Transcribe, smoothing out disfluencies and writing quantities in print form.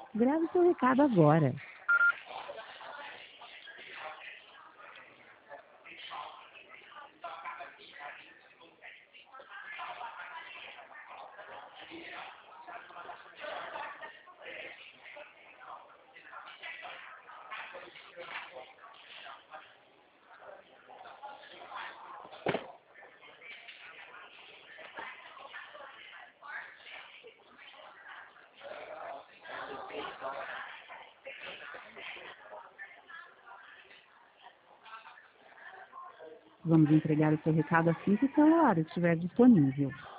Grave seu recado agora. Vamos entregar o seu recado assim que o celular estiver disponível.